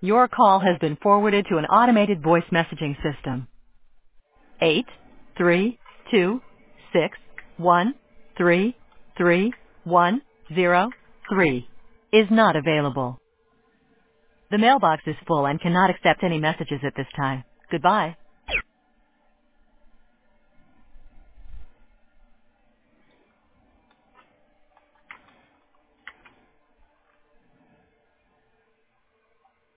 Your call has been forwarded to an automated voice messaging system. 83261333103 is not available. The mailbox is full and cannot accept any messages at this time. Goodbye.